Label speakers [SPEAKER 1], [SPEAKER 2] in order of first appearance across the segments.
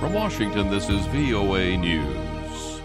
[SPEAKER 1] From Washington, this is VOA News.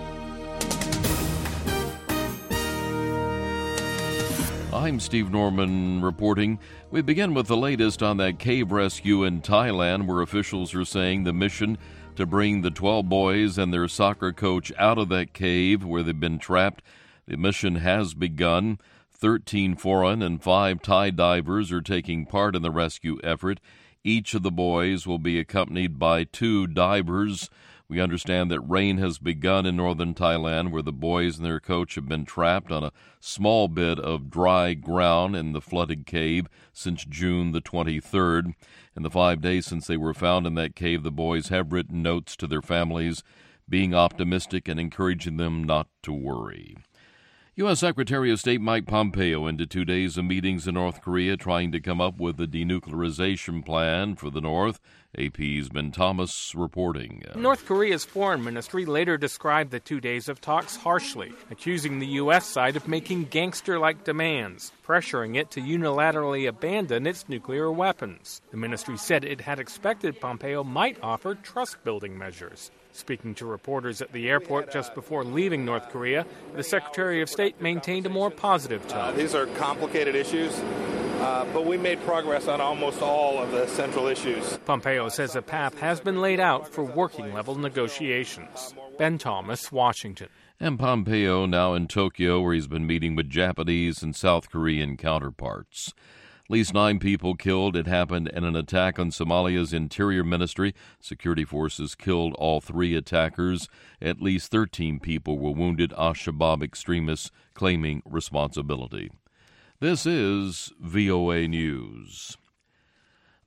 [SPEAKER 1] I'm Steve Norman reporting. We begin with the latest on that cave rescue in Thailand, where officials are saying the mission to bring the 12 boys and their soccer coach out of that cave where they've been trapped. The mission has begun. 13 foreign and 5 Thai divers are taking part in the rescue effort. Each of the boys will be accompanied by 2 divers. We understand that rain has begun in northern Thailand, where the boys and their coach have been trapped on a small bit of dry ground in the flooded cave since June the 23rd. In the 5 days since they were found in that cave, the boys have written notes to their families, being optimistic and encouraging them not to worry. U.S. Secretary of State Mike Pompeo ended 2 days of meetings in North Korea trying to come up with a denuclearization plan for the North. AP's Ben Thomas reporting.
[SPEAKER 2] North Korea's foreign ministry later described the 2 days of talks harshly, accusing the U.S. side of making gangster-like demands, pressuring it to unilaterally abandon its nuclear weapons. The ministry said it had expected Pompeo might offer trust-building measures. Speaking to reporters at the airport just before leaving North Korea, the Secretary of State maintained a more positive tone.
[SPEAKER 3] These are complicated issues, but we made progress on almost all of the central issues.
[SPEAKER 2] Pompeo says a path has been laid out for working-level negotiations. Ben Thomas, Washington.
[SPEAKER 1] And Pompeo now in Tokyo, where he's been meeting with Japanese and South Korean counterparts. At least 9 people killed. It happened in an attack on Somalia's Interior Ministry. Security forces killed all 3 attackers. At least 13 people were wounded. Al-Shabaab extremists claiming responsibility. This is VOA News.